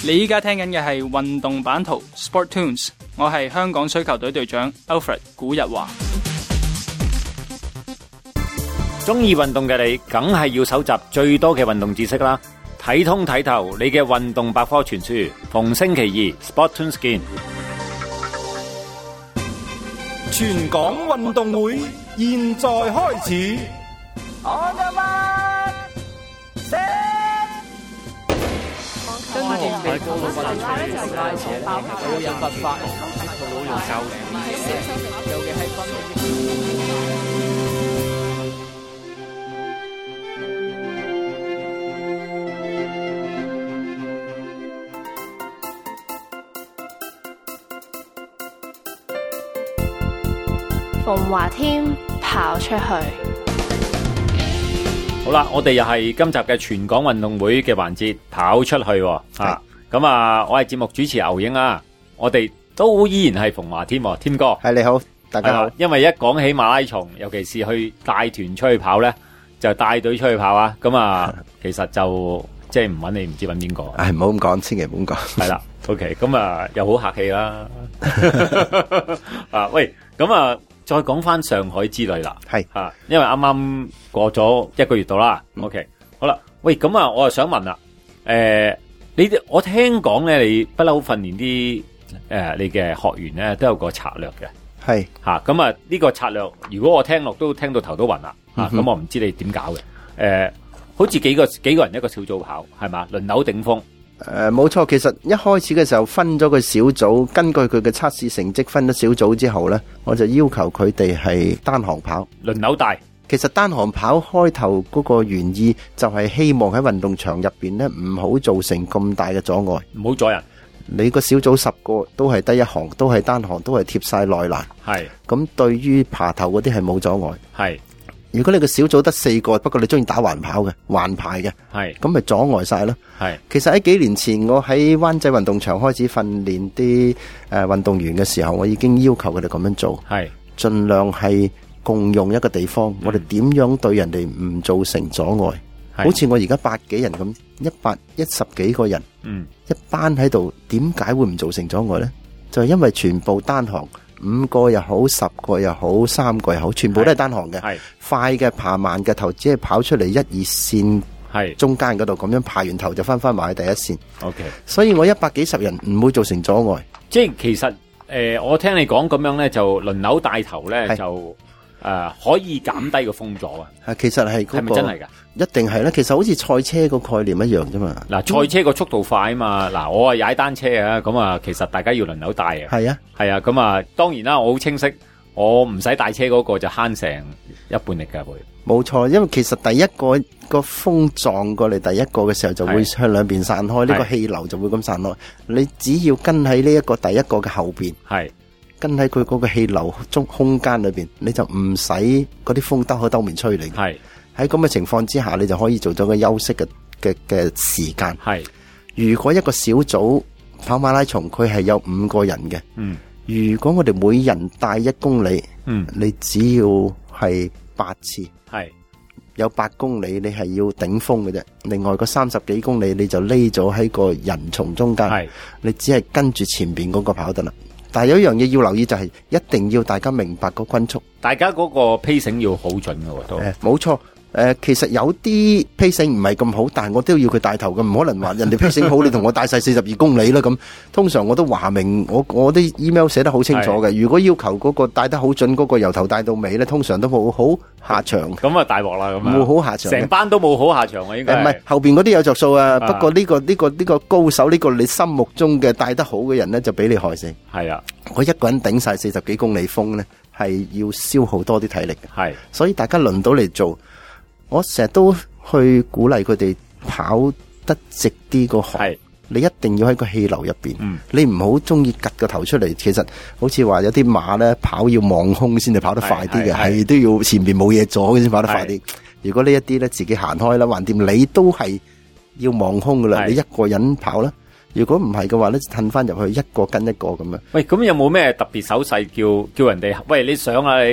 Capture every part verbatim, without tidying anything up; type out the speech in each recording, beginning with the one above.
你依家聽緊嘅係運動版圖 Sport Tunes， 我係香港水球隊隊長 Alfred 古日華。 中意運動嘅你，梗係要搜集最多嘅運動知識啦！睇通睇透你嘅運動百科全書，逢星期二 Sport Tunes 見。 全港運動會現在開始。 跟住美國老闆出嚟拉扯咧，佢會引發法律佢會用教練，尤其係分馮華添跑出去。 好啦，我哋又係今集嘅全港運動會嘅環節，跑出去喎吓。咁啊，我係節目主持牛英啊，我哋都依然係馮華添，添哥。 係你好，大家好。 因為一講起馬拉松，尤其是去帶團出去跑咧，就帶隊出去跑啊。咁啊，其實就即係唔揾你，唔知揾邊個。 唉，唔好咁講，千祈唔好講。 係啦，OK，咁啊，又好客氣啦。啊，喂，咁啊。再講翻上海之旅啦， 係啊，因為啱啱過咗一個月度啦。 嗯、 OK，好啦，喂，咁啊，我又想問啦，誒、呃，你我聽講咧，你不嬲訓練啲誒，你嘅學員咧都有個策略嘅， 係吓，咁啊呢、這個策略，如果我聽落都聽到頭都暈啦，吓、嗯，咁、啊、我唔知你點搞嘅，誒、呃，好似幾個幾個人一個小組跑，係嘛，輪流頂峰。 誒、呃，冇錯，其實一開始嘅時候分咗個小組，根據佢嘅測試成績分咗小組之後呢，我就要求佢哋係單行跑， 輪流帶。 其實單行跑開頭嗰個原意就係希望喺運動場入邊呢，唔好造成咁大嘅阻礙， 唔好阻人。 你個小組十個都係得一行，都係單行，都係貼晒內欄。 係咁，對於爬頭嗰啲係冇阻礙。 係。 如果你個小組得四個，不過你中意打環跑嘅環排嘅，係咁咪阻礙晒咯。係，其實喺幾年前我喺灣仔運動場開始訓練啲誒運動員嘅時候，我已經要求佢哋咁樣做，係盡量係共用一個地方，嗯、我哋點樣對人哋唔造成阻礙。好似我而家百幾人咁，一百一十幾個人，嗯，一班喺度，點解會唔造成阻礙呢？就係因為全部單行。五個又好，十個又好，三個又好，全部都係單行嘅。係快嘅爬慢嘅頭，只係跑出嚟一二線，係中間嗰度咁樣爬完頭就翻翻埋去第一線。OK， 所以我一百幾十人唔會造成阻礙。即係其實誒、呃，我聽你講咁樣咧，就輪流帶頭咧，就誒、呃、可以減低個風阻啊。係，其實係嗰個係咪真係噶？一定係啦。其實好似賽車個概念一樣啫嘛。嗱，賽車個速度快啊嘛。嗱，我係踩單車啊，咁啊，其實大家要輪流帶啊。係啊，係啊，咁啊，當然啦，我好清晰，我唔使帶車嗰個就慳成一半力噶會。冇錯，因為其實第一個個風撞過嚟，第一個嘅時候就會向兩邊散開，呢個氣流就會咁散開。你只要跟喺呢一個第一個嘅後邊，係跟喺佢嗰個氣流中空間裏邊，你就唔使嗰啲風兜口兜面吹你。係。喺咁嘅情況之下，你就可以做咗個休息嘅嘅嘅時間。係，如果一個小組跑馬拉松，佢係有五個人嘅。嗯，如果我哋每人帶一公里，嗯，你只要係八次，係有八公里，你係要頂峰嘅啫。另外個三十幾公里，你就匿咗喺個人叢中間。係，你只係跟住前邊嗰個跑得啦。但係有一樣嘢要留意，就係一定要大家明白個均速，大家嗰個 pacing 要好準嘅都。誒，冇錯。誒、呃，其實有啲 pacing 唔係咁好，但係我都要佢帶頭嘅，唔可能話人哋 pacing 好，你同我帶晒四十二公里啦咁。通常我都話明，我我啲 email 寫得好清楚嘅。如果要求嗰個帶得好準，嗰、嗰個由頭帶到尾咧，通常都冇好下場。咁啊大鑊啦，咁冇好下場，成班都冇好下場啊，應該。唔、呃、係後邊嗰啲有着數啊，不過呢、呢個呢、呢個呢、呢個高手，呢、呢個你心目中嘅帶得好嘅人咧，就俾你害死。係啊，我一個人頂晒四十幾公里風咧，係要消耗多啲體力嘅。係，所以大家輪到嚟做。我成日都去鼓勵佢哋跑得直啲個行，你一定要喺個氣流入邊、嗯，你唔好中意趌個頭出嚟。其實好似話有啲馬咧跑要望空先至跑得快啲嘅，係都要前面冇嘢阻先跑得快啲。如果呢一啲咧自己行開啦，橫掂你都係要望空噶啦，你一個人跑啦。如果唔係嘅話咧，褪翻入去一個跟一個咁樣。喂，咁有冇咩特別手勢叫叫人哋？喂，你上啊你？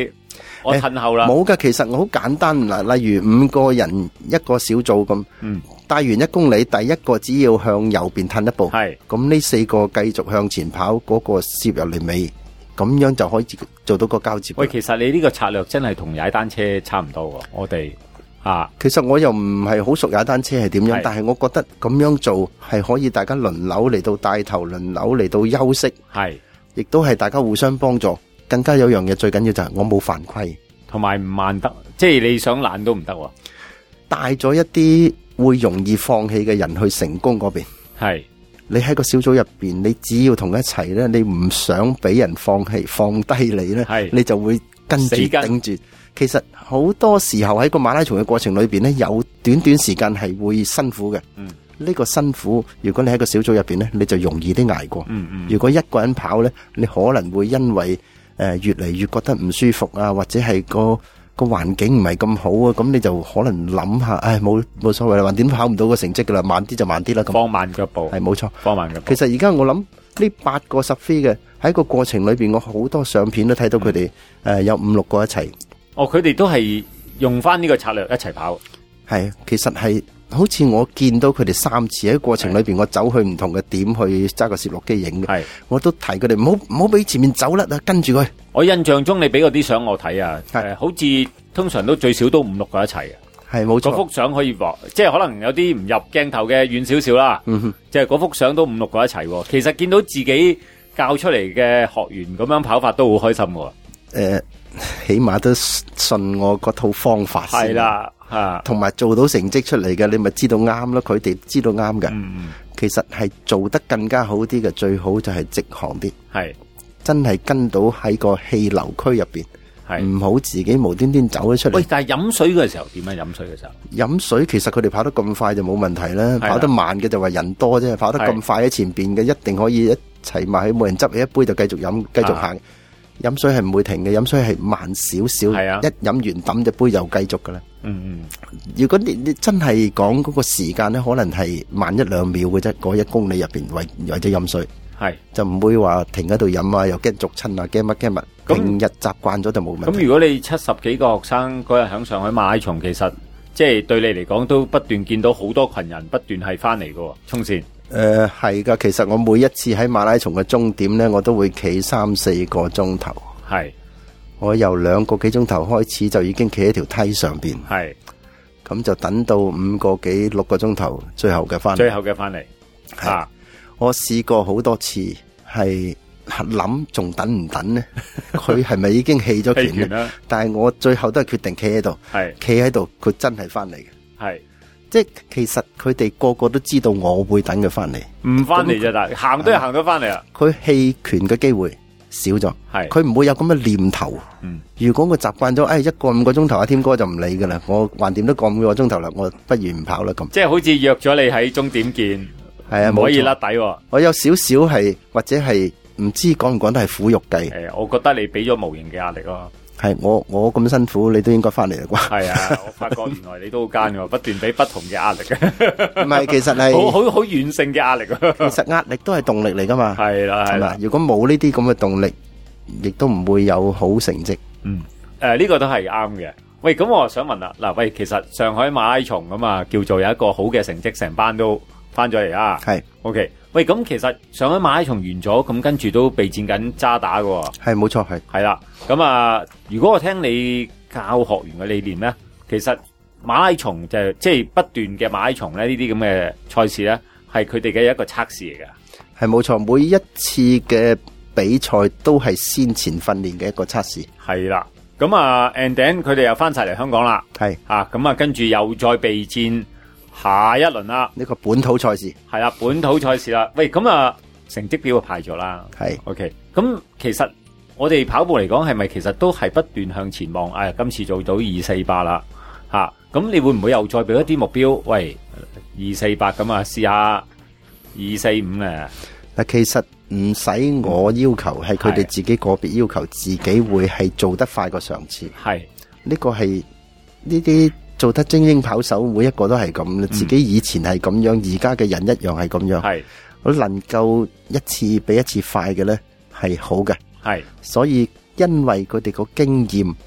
我褪後啦。 冇噶，其實我好簡單嗱，例如五個人一個小組咁，嗯，帶完一公里，第一個只要向右邊褪一步，係，咁呢四個繼續向前跑，嗰個攝入嚟尾，咁樣就可以做到個交接。 喂，其實你呢個策略真係同踩單車差唔多喎，我哋。啊， 其實我又唔係好熟踩單車係點樣，但係我覺得咁樣做係可以大家輪流嚟到帶頭，輪流嚟到休息，係，亦都係大家互相幫助。更加有樣嘢最緊要就係我冇犯規， 同埋唔慢得，即係你想懶都唔得。 帶咗一啲會容易放棄嘅人去成功嗰邊，係。你喺個小組入邊，你只要同一齊咧，你唔想俾人放棄放低你咧，你就會跟住頂住。其實好多時候喺個馬拉松嘅過程裏邊咧，有短短時間係會辛苦嘅。嗯，呢個辛苦，如果你喺個小組入邊咧，你就容易啲捱過。嗯嗯。如果一個人跑咧，你可能會因為誒越嚟越覺得唔舒服啊，或者係個個環境唔係咁好啊，咁你就可能諗下，唉，冇冇所謂啦，橫掂跑唔到個成績噶啦，慢啲就慢啲啦。咁放慢腳步係冇錯， 放慢腳步。 其實而家我諗呢八個十飛嘅喺個過程裏邊，我好多相片都睇到佢哋誒有五六個一齊。 哦，佢哋都係用翻呢個策略一齊跑。 係，其實係好似我見到佢哋三次喺過程裏邊，我走去唔同嘅點去揸個攝錄機影嘅。係，我都提佢哋唔好唔好俾前面走甩啊，跟住佢。 我印象中你俾嗰啲相我睇啊，係好似通常都最少都五六個一齊嘅。 係冇錯。 嗰幅相可以話，即係可能有啲唔入鏡頭嘅遠少少啦。嗯哼，即係嗰幅相都五六個一齊。其實見到自己教出嚟嘅學員咁樣跑法都好開心嘅。誒。 起碼都信我嗰套方法先，係啦，吓，同埋做到成績出嚟嘅，你咪知道啱咯。佢哋知道啱嘅，嗯，其實係做得更加好啲嘅，最好就係直行啲，係真係跟到喺個氣流區入邊，係唔好自己無端端走咗出嚟。 喂，但係飲水嘅時候點樣？飲水嘅時候， 飲水其實佢哋跑得咁快就冇問題啦，跑得慢嘅就話人多啫，跑得咁快喺前邊嘅一定可以一齊埋去，冇人執起一杯就繼續飲，繼續行。飲水係唔會停嘅，飲水係慢少少，啊，一飲完抌隻杯又繼續噶啦。嗯嗯，如果你你真係講嗰個時間咧，可能係慢一兩秒嘅啫，嗰一公里入邊為為咗飲水，係就唔會話停喺度飲啊，又驚逐親啊，驚乜驚乜。平日習慣咗就冇問題。 咁如果你七十幾個學生嗰日響上海馬拉松，其實即係對你嚟講都不斷見到好多群人不斷係翻嚟嘅衝線。 誒，係噶，其實我每一次喺馬拉松嘅終點呢，我都會企三四個鐘頭。係，我由兩個幾鐘頭開始就已經企喺條梯上邊。係，咁就等到五個幾六個鐘頭，最後嘅翻嚟。 最後嘅翻嚟， 啊，我試過好多次，係諗仲等唔等呢？佢係咪已經棄咗權呢？但係我最後都係決定企喺度，係企喺度，佢真係翻嚟嘅。係。即係其實佢哋個個都知道我會等佢翻嚟， 唔翻嚟就得，行都係行到翻嚟啊！ 佢棄權嘅機會少咗，係佢唔會有咁嘅念頭。嗯，如果我習慣咗，誒一個五個鐘頭，阿添哥就唔理噶啦，我橫掂都個五個鐘頭啦，我不如唔跑啦咁。 即係好似約咗你喺終點見，係啊，唔可以甩底。 我有少少係或者係唔知講唔講得係苦肉計。 誒，我覺得你俾咗無形嘅壓力咯。 係我我咁辛苦，你都應該翻嚟啦啩？ 係啊，我發覺原來你都好奸嘅，不斷俾不同嘅壓力嘅。 唔係，其實係好好好軟性嘅壓力。 其實壓力都係動力嚟噶嘛。 係啦係啦， 如果冇呢啲咁嘅動力，亦都唔會有好成績。 嗯，誒、呃、呢、這個都係啱嘅。喂，咁我想問啦，嗱，喂，其實上海馬拉松咁啊，叫做有一個好嘅成績，成班都翻咗嚟啦。係 ，OK。喂，咁其實上海馬拉松完咗，咁跟住都備戰緊渣打嘅。係， 冇錯，係。 係啦，咁啊，如果我聽你教學員嘅理念咧，其實馬拉松就即係不斷嘅馬拉松咧，呢啲咁嘅賽事咧，係佢哋嘅一個測試嚟嘅。 係冇錯，每一次嘅比賽都係先前訓練嘅一個測試。 係啦，咁啊 and then 佢哋又翻晒嚟香港啦。係啊，咁啊，跟住又再備戰下一輪啦， 呢個本土賽事係啦，本土賽事啦。喂，咁啊，成績表派咗啦，係 OK。咁其實我哋跑步嚟講，係咪其實都係不斷向前望？哎，今次做到二四八啦，吓，咁你會唔會又再俾一啲目標？喂，二四八咁啊，試下二四五咧。 嗱，其實唔使我要求，係佢哋自己個別要求，自己會係做得快過上次。係呢個係呢啲。做得精英跑手，每一個都係咁、嗯、自己以前係咁樣，而家嘅人一樣係咁樣。係我能夠一次比一次快嘅咧，係好嘅。係所以因為佢哋個經驗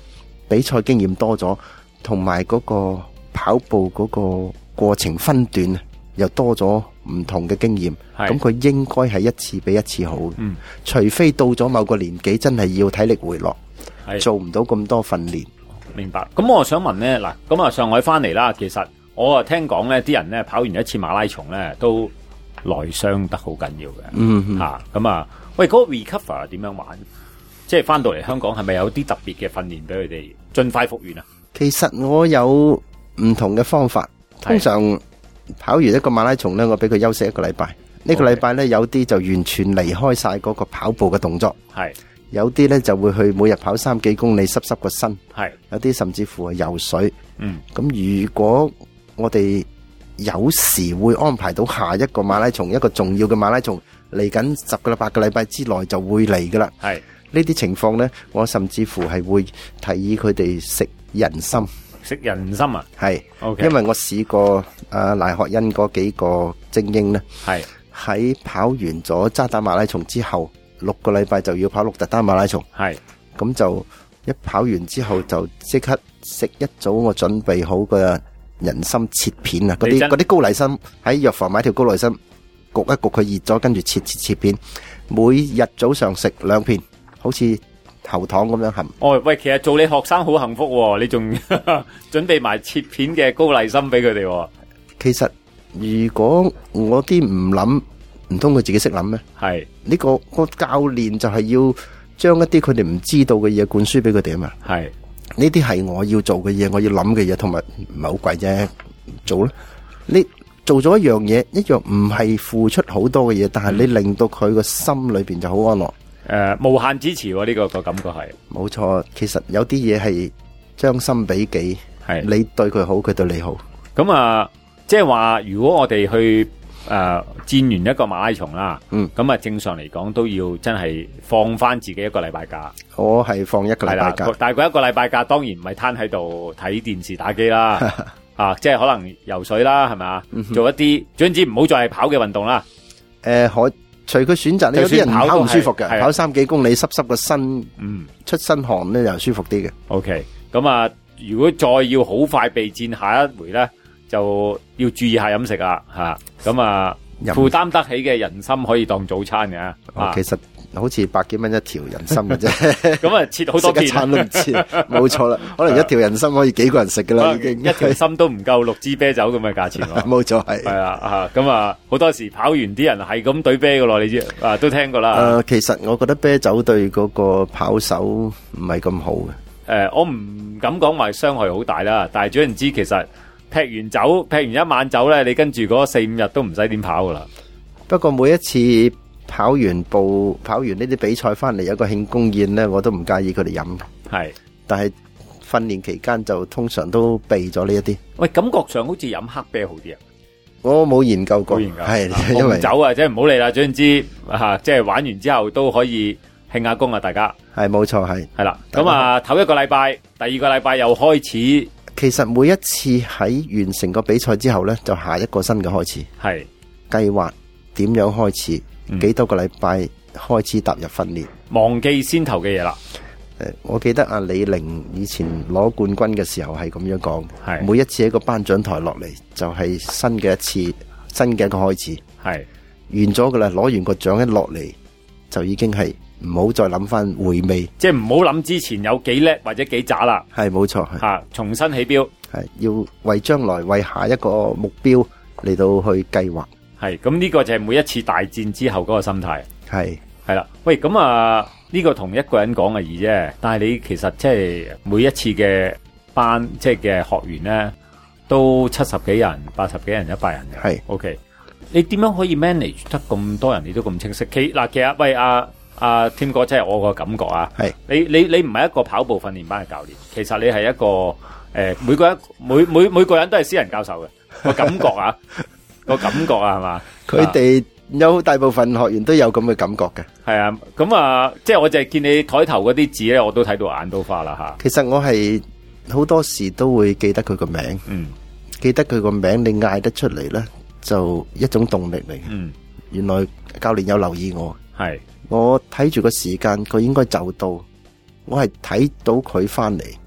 比賽經驗多咗，同埋嗰個跑步嗰個過程分段又多咗唔同嘅經驗，咁佢應該係一次比一次好。嗯，除非到咗某個年紀真係要體力回落，做唔到咁多訓練。 明白。咁我想問呢，嗱，咁啊上海翻嚟啦，其實我啊聽講呢啲人呢跑完一次馬拉松呢都內傷得好緊要嘅。嗯吓，咁啊，喂，嗰、那個 recover 點樣玩？即係翻到嚟香港係咪有啲特別嘅訓練俾佢哋盡快復原啊？ 其實我有唔同嘅方法，通常跑完一個馬拉松呢，我俾佢休息一個禮拜。呢、這個禮拜呢，有啲就完全離開晒嗰個跑步嘅動作，係有啲呢就會去每日跑三幾公里濕濕個身，係有啲甚至乎係游水。嗯，咁如果我哋有時會安排到下一個馬拉松，一個重要嘅馬拉松嚟緊十個八個禮拜之內就會嚟噶啦。係呢啲情況呢，我甚至乎係會提議佢哋食人參。 食人參啊？係、okay. 因為我試過啊賴學恩嗰幾個精英呢，係喺跑完咗渣打馬拉松之後六個禮拜就要跑鹿特丹馬拉松。係咁就一跑完之後就即刻食一早我準備好嘅人參切片啊！嗰啲嗰啲高麗參喺藥房買條高麗參焗一焗佢熱咗，跟住切切切片，每日早上食兩片，好似喉糖咁樣含。 哦，喂，其實做你學生好幸福喎，你仲準備埋切片嘅高麗參俾佢哋。 其實如果我啲唔諗，唔通佢自己識諗咩？係呢、這個、個教練就係要將一啲佢哋唔知道嘅嘢灌輸俾佢哋啊嘛。係呢啲係我要做嘅嘢，我要諗嘅嘢，同埋唔係好貴啫，做啦。你做咗一樣嘢，一樣唔係付出好多嘅嘢，但係你令到佢個心裏邊就好安樂。誒、 呃，無限支持呢、啊這個個感覺係冇錯。其實有啲嘢係將心比己，係你對佢好，佢對你好。 咁啊，即係話如果我哋去誒、呃、戰完一個馬拉松啦，嗯，咁啊正常嚟講都要真係放翻自己一個禮拜假。 我係放一個禮拜假， 但係嗰一個禮拜假當然唔係攤喺度睇電視打機啦，啊，即係可能游水啦，係咪啊？做一啲總之唔好再係跑嘅運動啦。 誒、呃，可隨佢選擇。你有啲人跑唔舒服嘅，跑三幾公里濕濕個身，嗯，出身汗咧又舒服啲嘅。 OK，咁啊，如果再要好快備戰下一回咧，就要注意下飲食啊，吓咁啊，負擔得起嘅人參可以當早餐嘅。 哦，其實好似百幾蚊一條人參嘅啫， 咁啊切好多片， 食一餐都唔切，冇錯啦。可能一條人參可以幾個人食噶啦，已經一條參都唔夠六支啤酒咁嘅價錢。 冇錯，係係啊，咁啊好多時跑完啲人係咁懟啤噶咯，你知啊都聽過啦。誒、 呃，其實我覺得啤酒對嗰個跑手唔係咁好嘅。誒、 呃，我唔敢講話傷害好大啦，但係總言之，其實劈完酒，劈完一晚酒咧，你跟住嗰四五日都唔使點跑噶啦。 不過每一次跑完步、跑完呢啲比賽翻嚟，有個慶功宴咧，我都唔介意佢哋飲。係，但係訓練期間就通常都避咗呢一啲。 喂，感覺上好似飲黑啤好啲啊！ 我冇研究過，係因為酒啊，即係唔好理啦。總言之，吓即係玩完之後都可以慶下功啊！大家係冇錯，係係啦。 咁啊，頭一個禮拜，第二個禮拜又開始。 其實每一次喺完成個比賽之後咧，就下一個新嘅開始。係計劃點樣開始？嗯、幾多個禮拜開始踏入訓練？ 忘記先頭嘅嘢啦。 誒，我記得阿李寧以前攞冠軍嘅時候係咁樣講，係每一次喺個頒獎台落嚟就係新嘅一次，新嘅一個開始。係完咗噶啦，攞完個獎一落嚟就已經係唔好再諗翻回味， 即係唔好諗之前有幾叻或者幾渣啦。 係冇錯，係吓重新起標， 係要為將來為下一個目標嚟到去計劃。 係咁呢個就係每一次大戰之後嗰個心態。係係啦，喂咁啊呢、這個同一個人講嘅易啫，但係你其實即係每一次嘅班即係嘅學員咧，都七十幾人、八十幾人、一百人嘅。係 OK， 你點樣可以 manage 得咁多人？你都咁清晰。其嗱其實喂阿阿添哥，即係我個感覺啊。係你你你唔係一個跑步訓練班嘅教練，其實你係一個誒、呃、每個人每每每個人都係私人教授嘅個感覺啊。個感覺啊，係嘛？ 佢哋有大部分學員都有咁嘅感覺嘅。 係啊，咁啊，即係我就係見你台頭嗰啲字咧，我都睇到眼都花啦吓。 其實我係好多時都會記得佢個名，嗯，記得佢個名，你嗌得出嚟咧，就一種動力嚟嘅。嗯，原來教練有留意我，係我睇住個時間，佢應該就到，我係睇到佢翻嚟，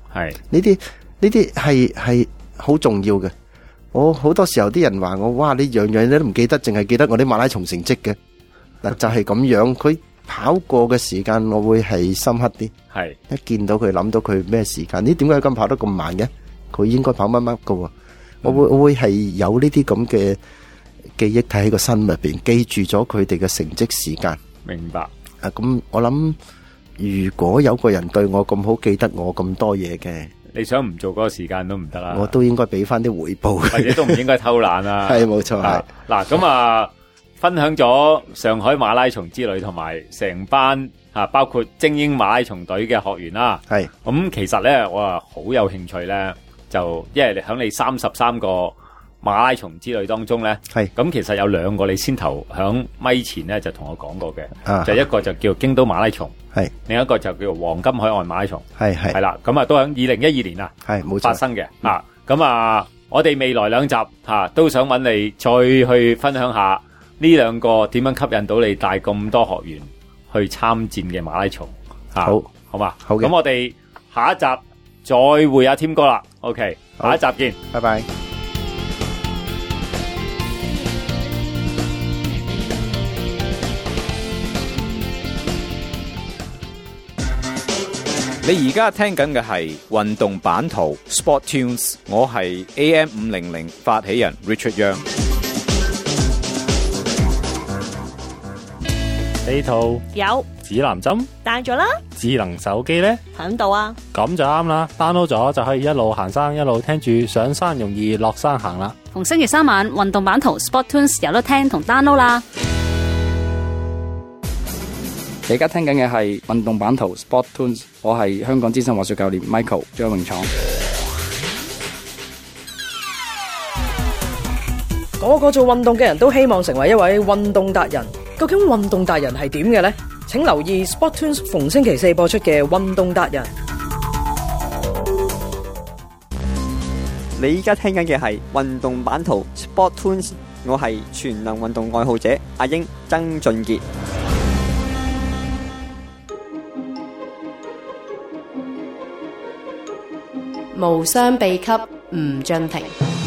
係呢啲呢啲係係好重要嘅。我好多時候啲人話我，哇！你樣樣都唔記得，淨係記得我啲馬拉松成績嘅。嗱，就係咁樣，佢跑過嘅時間，我會係深刻啲。 係一見到佢，諗到佢咩時間？咦，點解佢咁跑得咁慢嘅？佢應該跑乜乜㗎喎？我會我會係有呢啲咁嘅記憶睇喺個心入邊，記住咗佢哋嘅成績時間。 明白。 啊，咁我諗，如果有個人對我咁好，記得我咁多嘢嘅， 你想唔做嗰個時間都唔得啦。 我都應該俾翻啲回報， 或者都唔應該偷懶啦。 係冇錯，係嗱咁啊，分享咗上海馬拉松之旅同埋成班啊，包括精英馬拉松隊嘅學員啦。 係咁，其實咧我啊好有興趣咧，就因為你響你三十三個馬拉松之旅當中咧， 係咁其實有兩個你先頭響咪前咧就同我講過嘅， 啊就一個就叫京都馬拉松， 係另一個就叫黃金海岸馬拉松， 係係係啦，咁啊都響二零一二年啊， 係冇錯發生嘅啊，咁啊我哋未來兩集吓都想揾你再去分享下呢兩個點樣吸引到你帶咁多學員去參戰嘅馬拉松，啊、 好， 好嘛， 好嘅， 咁我哋下一集再會阿添哥啦 ，OK， 下一集見， 拜拜。 你而家聽緊嘅係運動版圖 Sport Tunes， 我係 A M 五零零發起人 Richard Young。 地圖有， 指南針帶咗啦， 智能手機呢響度啊， 咁就啱啦 ，download 咗就可以一路行山一路聽住上山容易落山行啦。 逢星期三晚運動版圖 Sport Tunes 有得聽同 download 啦。 你而家聽緊嘅係運動版圖 Sport Tunes， 我係香港資深滑雪教練 Michael 張永闖。 個個做運動嘅人都希望成為一位運動達人，究竟運動達人係點嘅呢？請留意 Sport Tunes 逢星期四播出嘅運動達人。 你而家聽緊嘅係運動版圖 Sport Tunes， 我係全能運動愛好者阿英曾俊傑。 無雙秘笈吳俊廷，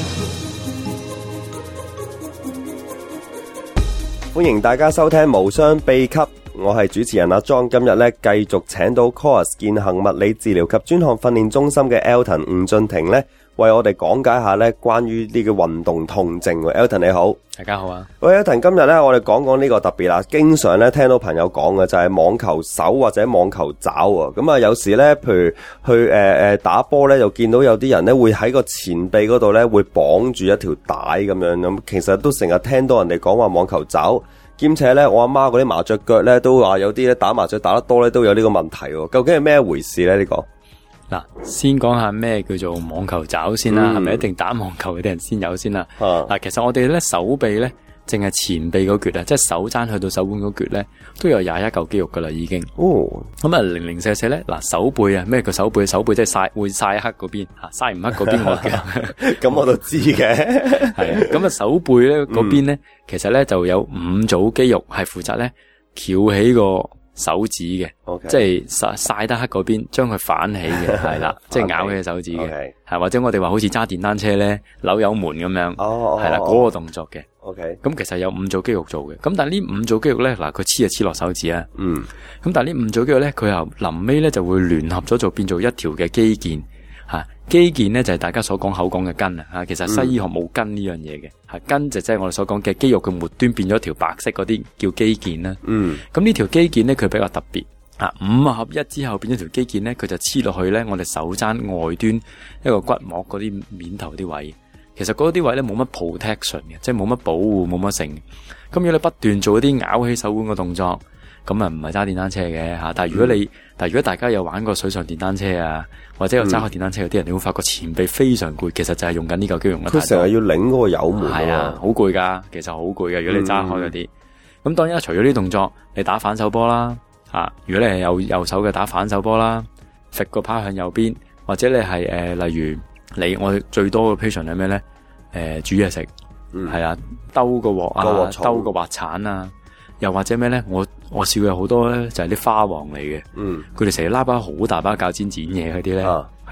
歡迎大家收聽《無雙秘笈》，我係主持人阿莊。今日咧繼續請到 Course 健行物理治療及專項訓練中心嘅 Elton 吳俊廷咧，為我哋講解下咧關於呢個運動痛症。Elton 你好。 大家好啊！ 喂，Elton，今日咧我哋講講呢個特別啦，經常咧聽到朋友講嘅就係網球手或者網球爪啊。咁啊，有時咧，譬如去誒誒、呃、打波咧，就見到有啲人咧會喺個前臂嗰度咧會綁住一條帶咁樣。咁其實都成日聽到人哋講話網球爪，兼且咧我阿媽嗰啲麻雀腳咧都話有啲咧打麻雀打得多咧都有呢個問題。究竟係咩回事咧？呢、這個嗱，先講下咩叫做網球爪先啦，係咪、嗯、一定打網球嗰啲人先有先啦？嗱、啊，其實我哋咧手臂咧，淨係前臂嗰橛啊，即係手踭去到手腕嗰橛咧，都有廿一嚿肌肉噶啦，已經。哦，咁啊零零舍舍咧，嗱手背啊，咩叫手背？手背即係曬會曬黑嗰邊吓，曬唔黑嗰邊我嘅。 咁我都知嘅。 係啊，咁啊手背咧嗰邊咧，其實咧就有五組肌肉係負責咧翹起個手指嘅，okay. 即係曬曬得黑嗰邊，將佢反起嘅，係啦，即係咬起手指嘅，係、okay. 或者我哋話好似揸電單車咧扭油門咁樣， 哦， 係啦，嗰個動作嘅。 OK， 咁其實有五組肌肉做嘅，咁但係呢五組肌肉咧，嗱佢黐就黐落手指啊，嗯，咁但係呢五組肌肉咧，佢又臨尾咧就會聯合咗做變做一條嘅肌腱。吓，肌腱咧就係大家所講口講嘅筋啊，吓，其實西醫學冇筋呢樣嘢嘅，吓、嗯、筋就即係我哋所講嘅肌肉嘅末端變咗條白色嗰啲叫肌腱啦。嗯，咁呢條肌腱咧佢比較特別，啊五合一之後變咗條肌腱咧，佢就黐落去咧我哋手踭外端一個骨膜嗰啲面頭啲位，其實嗰啲位咧冇乜 protection 嘅，即係冇乜保護冇乜性。咁如果你不斷做一啲咬起手腕嘅動作，咁啊唔係揸電單車嘅吓，但係如果你、嗯、但係如果大家有玩過水上電單車啊，或者有揸開電單車嗰啲人，你會發覺前臂非常攰，其實就係用緊呢嚿肌肉嘅。 佢成日要擰嗰個油門， 係啊，好攰噶，其實好攰噶。如果你揸開嗰啲，咁、嗯、當然除咗呢啲動作，你打反手波啦，啊，如果你係有右手嘅打反手波啦，揈個拍向右邊，或者你係誒、呃，例如你我最多嘅 patient 係咩咧？誒、呃，煮嘢食，係、嗯、啊，兜個鑊啊，兜個滑鏟啊。又或者咩咧？我我試過有好多咧，就係、是、啲花王嚟嘅。嗯，佢哋成日拉把好大把鉸剪剪嘢嗰啲咧，係、啊、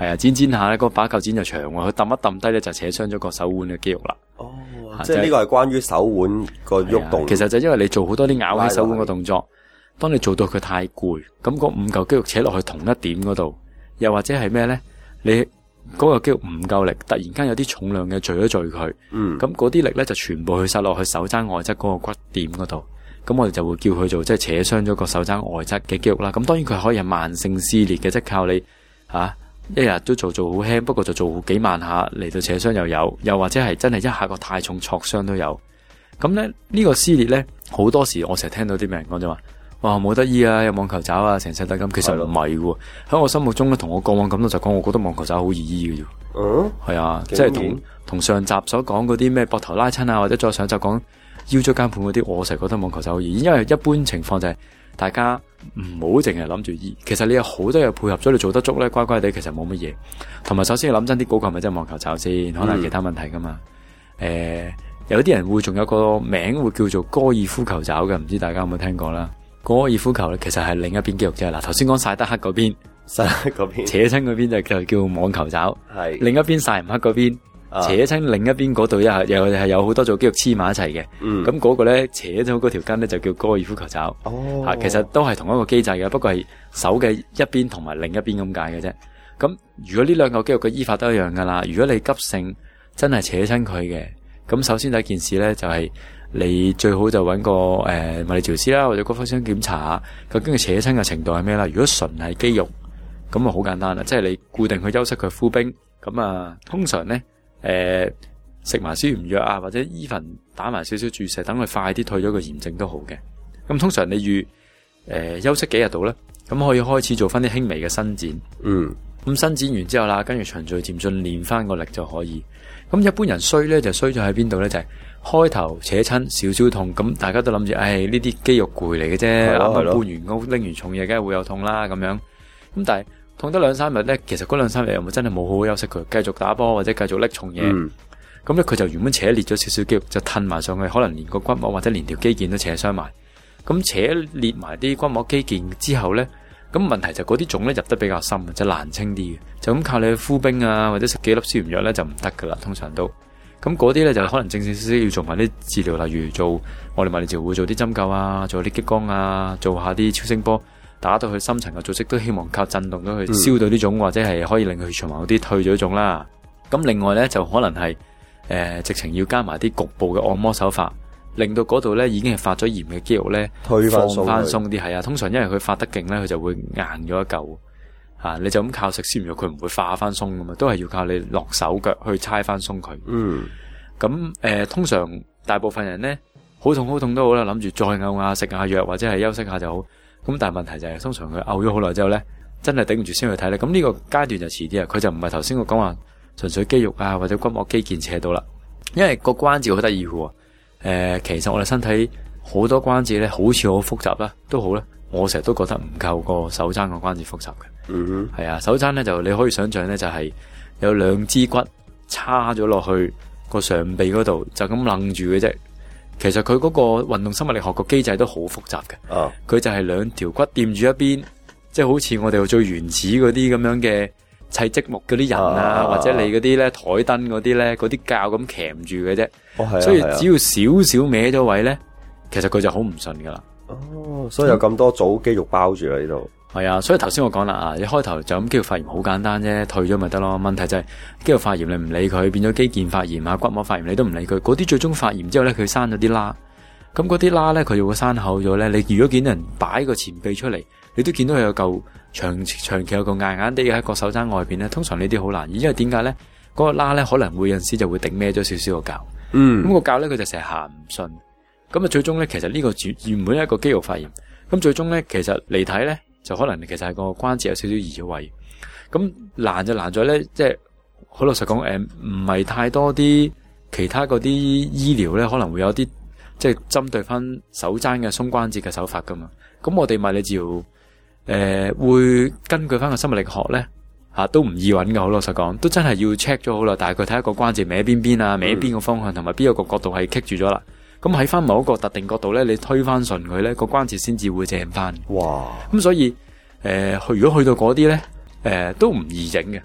係啊，剪剪下咧，嗰把嚿剪就長喎，佢揼一揼低咧就扯傷咗個手腕嘅肌肉啦。 哦，即係呢個係關於手腕個喐動。 其實就因為你做好多啲咬起手腕個動作，當你做到佢太攰，咁嗰五嚿肌肉扯落去同一點嗰度，又或者係咩咧？你嗰個肌肉唔夠力，突然間有啲重量嘅聚一聚佢，嗯，咁嗰啲力咧就全部去晒落去手踭外側嗰個骨點嗰度，咁我哋就會叫佢做即係扯傷咗個手踭外側嘅肌肉啦。咁當然佢可以係慢性撕裂嘅，即係靠你吓。啊一日都做做好輕，不過就做幾萬下嚟到扯傷又有，又或者係真係一下個太重挫傷都有。咁咧呢、呢個撕裂咧，好多時我成日聽到啲名人講就話，哇冇得醫啊，有網球爪啊，成世都咁。其實唔係喎，喺我心目中咧，同我過往咁多就講，我覺得網球爪好易醫嘅啫。嗯，係啊，即係同同上集所講嗰啲咩膊頭拉親啊，或者再上集講腰椎間盤嗰啲，我成日覺得網球爪好易醫，因為一般情況就係、是。大家唔好淨係諗住醫，其實你有好多嘢配合咗，你做得足咧，乖乖地其實冇乜嘢。同埋首先要諗真啲，嗰個係咪真係網球爪先？可能係其他問題噶嘛。誒、嗯呃，有啲人會仲有個名會叫做高爾夫球爪嘅，唔知大家有冇聽過啦？高爾夫球咧其實係另一邊肌肉啫。嗱，頭先講曬得黑嗰邊， 曬得黑嗰邊， 扯親嗰邊就叫叫網球爪，係另一邊曬唔黑嗰邊。扯親另一邊嗰度一係又係有好多組肌肉黐埋一齊嘅，咁、嗯、嗰個咧扯咗嗰條筋咧就叫高爾夫球爪，吓、哦、其實都係同一個機制嘅，不過係手嘅一邊同埋另一邊咁解嘅啫。咁如果呢兩個肌肉嘅醫法都一樣噶啦，如果你急性真係扯親佢嘅，咁首先第一件事咧就係、是、你最好就揾個誒、呃、物理治療師啦，或者骨科醫生檢查下究竟佢扯親嘅程度係咩啦。如果純係肌肉，咁啊好簡單啦，即係你固定去休息佢敷冰，咁啊通常咧。誒、呃，食埋消炎藥啊，或者依份打埋少少注射，等佢快啲退咗個炎症都好嘅。咁通常你預誒、呃、休息幾日度咧，咁可以開始做翻啲輕微嘅伸展。嗯，咁伸展完之後啦，跟住循序漸進練翻個力就可以。咁一般人衰咧就衰咗喺邊度咧？就係、是、開頭扯親少少痛，咁大家都諗住，唉呢啲肌肉攰嚟嘅啫，啱啱搬完屋拎完重嘢，梗係會有痛啦咁樣。咁但係痛得兩三日咧，其實嗰兩三日有冇真係冇好好休息佢，繼續打波或者繼續拎重嘢，咁咧佢就原本扯裂咗少少肌肉，就褪埋上去，可能連個骨膜或者連條肌腱都扯傷埋。咁扯裂埋啲骨膜肌腱之後咧，咁問題就嗰啲腫咧入得比較深，就難清啲嘅。就咁靠你去敷冰啊，或者食幾粒消炎藥咧就唔得噶啦，通常都。咁嗰啲咧就可能正正式式要做埋啲治療，例如做我哋物理治療會做啲針灸啊，做啲激光啊，做下啲超聲波。打到去深層嘅組織，都希望靠震動都去燒到呢種、嗯，或者係可以令佢循環嗰啲退咗種啦。咁另外咧就可能係誒、呃、直情要加埋啲局部嘅按摩手法，令到嗰度咧已經係發咗炎嘅肌肉咧退翻鬆翻鬆啲。係啊，通常因為佢發得勁咧，佢就會硬咗一嚿吓、啊。你就咁靠食消炎藥，佢唔會化翻鬆噶嘛，都係要靠你落手腳去猜翻鬆佢。嗯，咁誒、呃、通常大部分人咧好痛好痛都好啦，諗住再嘔下食下藥或者係休息下就好。咁但係問題就係、是，通常佢嘔咗好耐之後咧，真係頂唔住先去睇咧。咁呢個階段就遲啲啊，佢就唔係頭先我講話純粹肌肉啊或者骨膜肌腱扯到啦。因為個關節好得意嘅，誒、呃，其實我哋身體好多關節咧，好似好複雜啦，都好咧。我成日都覺得唔夠個手踭個關節複雜嘅。嗯哼，係啊，手踭咧就你可以想象咧，就係有兩支骨叉咗落去個上臂嗰度，就咁楞住嘅啫。其實佢嗰個運動生物力學個機制都好複雜嘅，佢、啊、就係兩條骨掂住一邊，即係好似我哋最原始嗰啲咁樣嘅砌積木嗰啲人啊，啊或者你嗰啲咧台燈嗰啲咧，嗰啲教咁鉗住嘅啫。哦係啊，所以只要少少歪咗位咧，其實佢就好唔順噶啦。 哦，所以有咁多組肌肉包住喺呢度。 係啊，所以頭先我講啦啊，一開頭就咁肌肉發炎好簡單啫，退咗咪得咯。問題就係肌肉發炎你唔理佢，變咗肌腱發炎啊、骨膜發炎你都唔理佢，嗰啲最終發炎之後咧，佢生咗啲疤，咁嗰啲疤咧佢就會生厚咗咧。你如果見到人擺個前臂出嚟，你都見到佢有嚿長長期有個硬硬地喺個手踭外邊咧，通常呢啲好難，因為點解咧？嗰、嗰個疤咧可能會有陣時就會頂孭咗少少個臼，嗯，咁個臼咧佢就成日行唔順，咁啊最終咧其實呢個原本係一個肌肉發炎，咁最終咧其實嚟睇咧。就可能其實係個關節有少少移咗位，咁難就難在咧，即係好老實講，誒唔係太多啲其他嗰啲醫療咧，可能會有啲即係針對翻手踭嘅鬆關節嘅手法噶嘛。咁我哋物理治療誒、呃、會根據翻個生物力學咧吓、啊，都唔易揾嘅。好老實講，都真係要 check 咗好耐，大概睇一個關節歪邊邊啊，歪邊個方向同埋邊一個角度係棘住咗啦。咁喺翻某一個特定角度咧，你推翻順佢咧，個關節先至會正翻。哇！咁所以誒、呃，如果去到嗰啲咧，誒、呃、都唔易整嘅。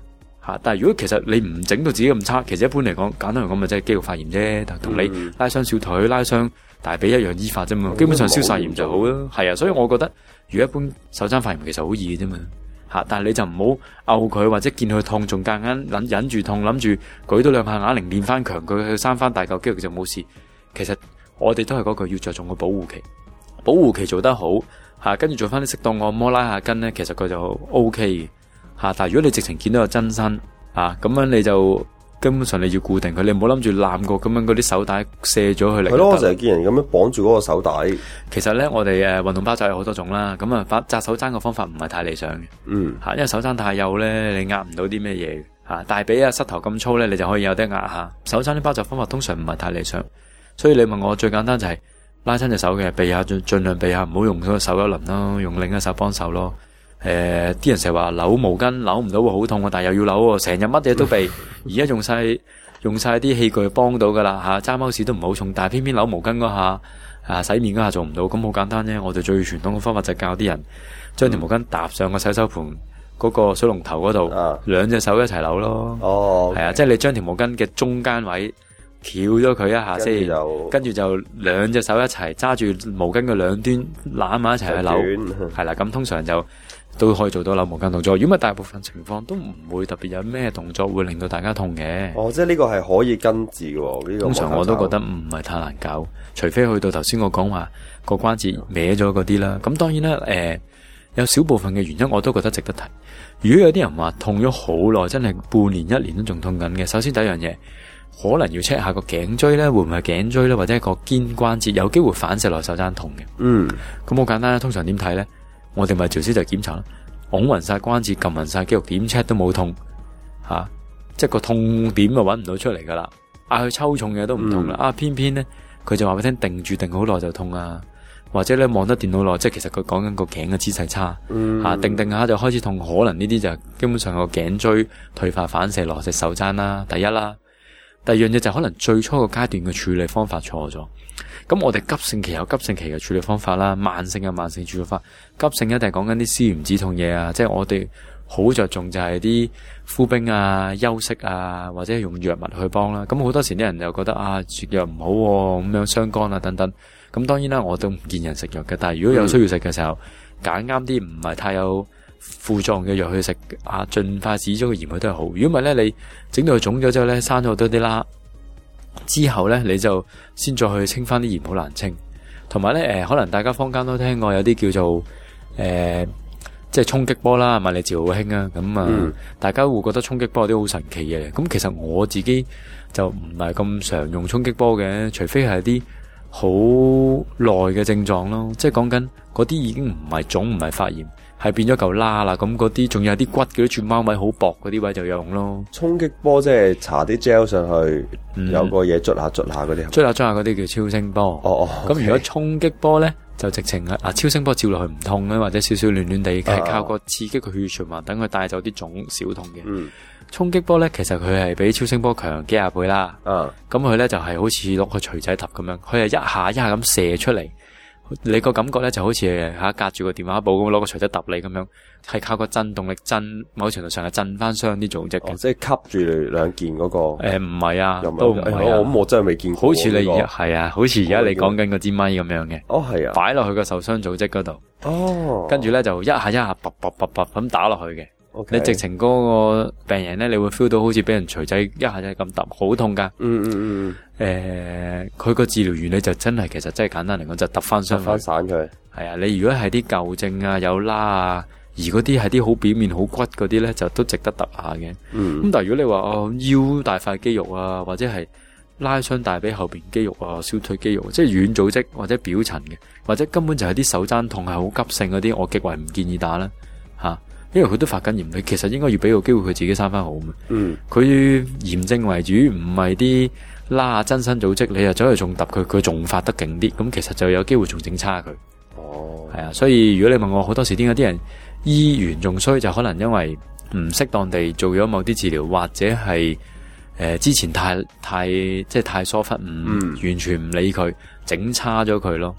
吓，但係如果其實你唔整到自己咁差，其實一般嚟講，簡單嚟講咪即係肌肉發炎啫，同你拉傷小腿、拉傷大髀一樣醫法啫嘛。基本上消晒炎就好啦。係啊，所以我覺得如果一般手踭發炎其實好易嘅啫嘛。吓，但係你就唔好毆佢，或者見佢痛仲夾硬忍忍住痛，諗住舉多兩下啞鈴練翻強佢，去生翻大嚿肌肉就冇事。其實我哋都係嗰句要着重個保護期，保護期做得好吓，跟住做翻啲適當按摩拉下筋咧，其實佢就 O K 嘅吓。但係如果你直情見到有真身啊，咁樣你就根本上你要固定佢，你唔好諗住攬過咁樣嗰啲手帶卸咗佢嚟。係咯， 我成日見人咁樣綁住嗰個手帶。 其實咧，我哋誒運動包紮有好多種啦，咁啊紮手踭嘅方法唔係太理想嘅。嗯，吓，因為手踭太幼咧，你壓唔到啲咩嘢吓，大髀啊膝頭咁粗咧，你就可以有得壓下。手踭啲包紮方法通常唔係太理想，所以你問我最簡單就係拉親隻手嘅，避下盡盡量避下，唔好用嗰個手一輪咯，用另一手幫手咯。誒、呃，啲人成日話扭毛巾扭唔到會好痛啊，但係又要扭，成日乜嘢都避。而家用晒用晒啲器具幫到噶啦吓，揸貓屎都唔好重，但係偏偏扭毛巾嗰下啊洗面嗰下做唔到，咁好簡單啫。我哋最傳統嘅方法就係教啲人將條毛巾搭上個洗手盆嗰個水龍頭嗰度，兩隻手一齊扭咯。哦，係、okay. 啊，即係你將條毛巾嘅中間位翹咗佢一下先，跟住就兩隻手一齊揸住毛巾嘅兩端攬埋一齊去扭，係啦，咁通常就都可以做到扭毛巾動作。如果唔係大部分情況都唔會特別有咩動作會令到大家痛嘅。 哦，即係呢個係可以根治嘅。呢個通常我都覺得唔係太難搞，除非去到頭先我講話個關節歪咗嗰啲啦。咁當然啦，誒、呃、有少部分嘅原因我都覺得值得提。如果有啲人話痛咗好耐，真係半年一年都仲痛緊嘅，首先第一樣嘢可能要 check 下個頸椎咧，會唔會係頸椎咧，或者係個肩關節有機會反射落手踭痛嘅。嗯，咁好簡單啦。通常點睇咧？我哋咪朝先就檢查啦，拱勻晒關節，撳勻晒肌肉，點 check 都冇痛吓、啊，即係個痛點就搵唔到出嚟噶啦。嗌佢抽重嘅都唔痛啦、嗯，啊偏偏咧佢就話俾你聽定住定好耐就痛啊，或者咧望得電腦耐，即係其實佢講緊個頸嘅姿勢差，吓、嗯啊、定定下就開始痛，可能呢啲就基本上個頸椎退化反射落隻手踭啦，第一啦。第二樣嘢就可能最初個階段嘅處理方法錯咗。咁我哋急性期有急性期嘅處理方法啦，慢性有慢性處理方法。急性一定係講緊啲消炎止痛嘢啊，即係我哋好着重就係啲敷冰啊、休息啊，或者用藥物去幫啦。咁好多時啲人就覺得啊，食藥唔好咁樣傷肝啊等等。咁當然啦，我都唔建議人食藥嘅。但係如果有需要食嘅時候，揀啱啲唔係太有副作用嘅藥去食啊，盡快止咗個炎佢都係好。如果唔係咧，你整到佢腫咗之後咧，生咗好多啲啦，之後咧你就先再去清翻啲炎，好難清。同埋咧，誒，可能大家坊間都聽過有啲叫做誒、呃，即係衝擊波啦，物理治療好興啊。咁啊、嗯，大家會覺得衝擊波有啲好神奇嘅。咁其實我自己就唔係咁常用衝擊波嘅，除非係啲好耐嘅症狀咯，即係講緊嗰啲已經唔係腫唔係發炎。係變咗嚿拉啦，咁嗰啲仲有啲骨嗰啲轉貓位好薄嗰啲位就有用咯。衝擊波即係搽啲 gel 上去，嗯、有個嘢捽下捽下嗰啲，捽下捽下嗰啲叫超聲波。哦哦，咁、okay. 如果衝擊波咧，就直情啊超聲波照落去唔痛咧，或者少少暖暖地，係靠個刺激個血液循環，等佢帶走啲腫少痛嘅。嗯，衝擊波咧，其實佢係比超聲波強幾廿倍啦。啊，咁佢咧就係、是、好似攞個錘仔揼咁樣，佢係一下一下咁射出嚟。你個感覺咧就好似吓隔住個電話簿咁攞個錘仔揼你咁樣，係靠個震動力震，某程度上係震翻傷啲組織嘅。哦，即係吸住兩件嗰、那個。誒唔係啊，都唔係啊。咁、哎、我真係未見過。好似你而家係啊，好似而家你講緊嗰支咪咁樣嘅。哦係啊，擺落去個受傷組織嗰度。哦。跟住咧就一下一下拔拔拔拔咁打落去嘅。Okay. 你直情嗰個病人咧，你會 feel 到好似俾人錘仔一下就係咁揼，好痛噶。嗯嗯嗯。誒、呃，佢個治療原理就真係，其實真係簡單嚟講，就揼翻傷，揼翻散佢。係啊，你如果係啲舊症啊、有拉啊，而嗰啲係啲好表面好骨嗰啲咧，就都值得揼下嘅。嗯。咁但係如果你話哦腰大塊肌肉啊，或者係拉傷大髀後邊肌肉啊、小腿肌肉，即係軟組織或者表層嘅，或者根本就係啲手踭痛係好急性嗰啲，我極為唔建議打啦。吓、啊。因為佢都發緊炎，你其實應該要俾個機會佢自己生翻好嘛。嗯，佢炎症為主，唔係啲拉真身組織，你又走去仲揼佢，佢仲發得勁啲，咁其實就有機會仲整差佢。哦，係啊，所以如果你問我好多時點解啲人醫完仲衰，就可能因為唔適當地做咗某啲治療，或者係誒、呃、之前太太即係太疏忽，唔、嗯、完全唔理佢，整差咗佢咯。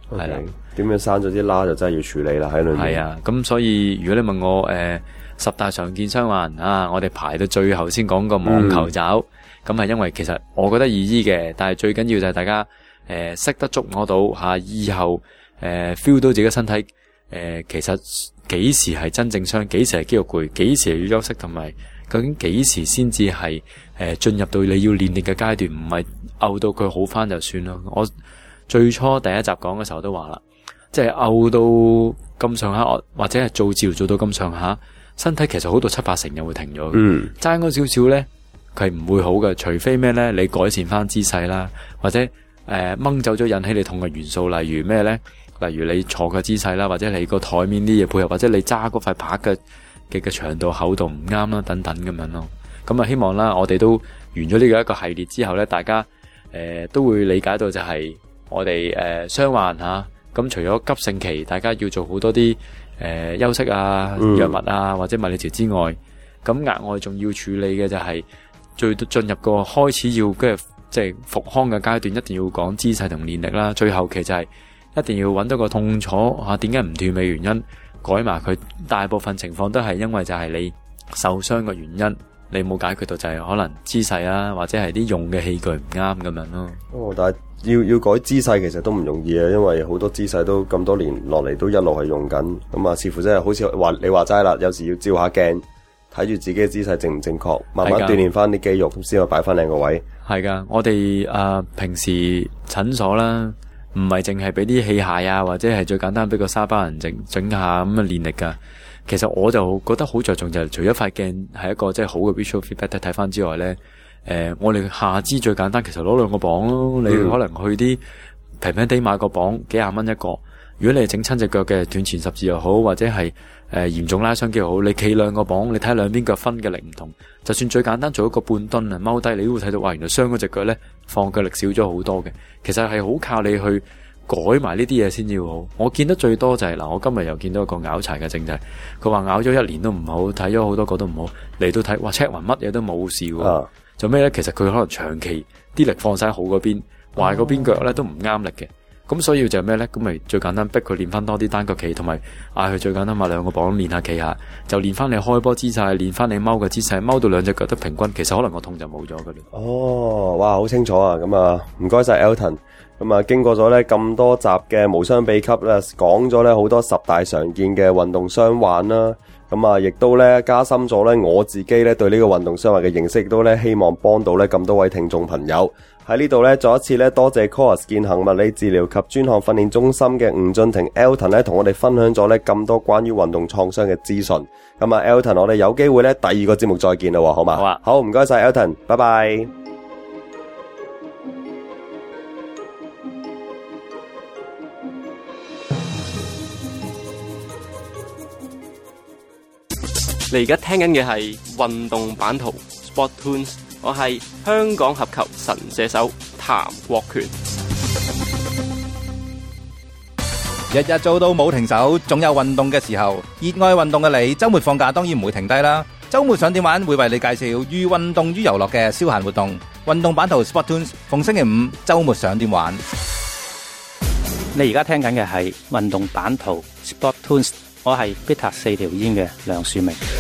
係啦。點樣生咗啲啦就真係要處理啦喺裏面。 係啊，咁所以如果你問我誒、呃、十大常見傷患啊，我哋排到最後先講個網球肘，咁係、嗯、因為其實我覺得易醫嘅，但係最緊要就係大家誒識、呃、得捉摸到吓、啊，以後誒 feel、呃、到自己身體誒、呃、其實幾時係真正傷，幾時係肌肉攰，幾時係要休息，同埋究竟幾時先至係誒進入到你要練力嘅階段，唔係漚到佢好翻就算咯。我最初第一集講嘅時候都話啦，即係漚到咁上下，或者係做治療做到咁上下，身體其實好到七八成又會停咗。嗯，爭嗰少少咧，佢係唔會好嘅，除非咩咧？你改善翻姿勢啦，或者誒掹、呃、走咗引起你痛嘅元素，例如咩咧？例如你坐嘅姿勢啦，或者你個台面啲嘢配合，或者你揸嗰塊拍嘅嘅嘅長度厚度唔啱啦，等等咁樣咯。咁啊，希望啦，我哋都完咗呢個一個系列之後咧，大家誒、呃、都會理解到就係我哋誒傷患吓。咁、啊、除咗急性期，大家要做好多啲誒、呃、休息啊、藥物啊或者物理治療之外，咁額外仲要處理嘅就係最進入個開始要跟住即係復康嘅階段，一定要講姿勢同練力啦。最後期就係一定要揾到個痛楚吓，點解唔斷嘅原因，改埋佢。大部分情況都係因為就係你受傷嘅原因，你冇解決到，就係可能姿勢啊，或者係啲用嘅器具唔啱咁樣咯。 哦，但係要要改姿勢其實都唔容易啊，因為好多姿勢都咁多年落嚟都一路係用緊，咁啊，似乎真係好似話你話齋啦，有時要照下鏡，睇住自己嘅姿勢正唔正確，慢慢鍛煉翻啲肌肉，咁先可以擺翻靚個位。係噶， 我哋誒、呃、平時診所啦。唔係淨係俾啲器械啊，或者係最簡單俾個沙包人整整下咁啊練力噶。其實我就覺得好着重就係除咗塊鏡係一個即係好嘅 visual feedback 睇翻之外咧，誒、呃、我哋下肢最簡單其實攞兩個磅咯。你可能去啲平平地買個磅幾廿蚊一個。如果你係整親隻腳嘅斷前十字又好，或者係誒嚴重拉傷肌又好，你企兩個磅，你睇下兩邊腳分嘅力唔同。就算最簡單做一個半蹲啊，踎低你都會睇到，哇！原來傷嗰隻腳咧放腳力少咗好多嘅。其實係好靠你去改埋呢啲嘢先至好。我見得最多就係、是、嗱，我今日又見到一個拗柴嘅症就係，佢話拗咗一年都唔好，睇咗好多個都唔好，嚟到睇，哇 check 勻乜嘢都冇事喎。啊、做咩咧？其實佢可能長期啲力放晒好嗰邊，壞嗰邊腳咧都唔啱力嘅。咁所以就係咩咧？咁咪最簡單逼佢練翻多啲單腳企，同埋嗌佢最簡單買兩個磅練下企下，就練翻你開波姿勢，練翻你踎嘅姿勢，踎到兩隻腳都平均，其實可能個痛就冇咗噶啦。 哦，哇，好清楚啊！咁啊，唔該晒 Elton。咁啊，經過咗咧咁多集嘅無雙秘笈咧，講咗咧好多十大常見嘅運動傷患啦。咁啊，亦都咧加深咗咧我自己咧對呢個運動傷患嘅認識，亦都咧希望幫到咧咁多位聽眾朋友。喺呢度咧，再一次咧多謝 Course 健行物理治療及專項訓練中心嘅吳俊廷 Elton 咧，同我哋分享咗咧咁多關於運動創傷嘅資訊。咁啊 Elton， 我哋有機會咧第二個節目再見啦，好嘛？好啊，好，唔該晒 Elton， 拜拜。 你而家聽緊嘅係運動版圖 Sport Tunes， 我係香港合球神射手譚國權。 日日做到冇停手，總有運動嘅時候。熱愛運動嘅你，周末放假當然唔會停低啦。周末想點玩，會為你介紹寓運動於遊樂嘅消閒活動。運動版圖 Sport Tunes， 逢星期五周末想點玩。 你而家聽緊嘅係運動版圖 Sport Tunes， 我係 Peter 四條煙嘅梁樹明。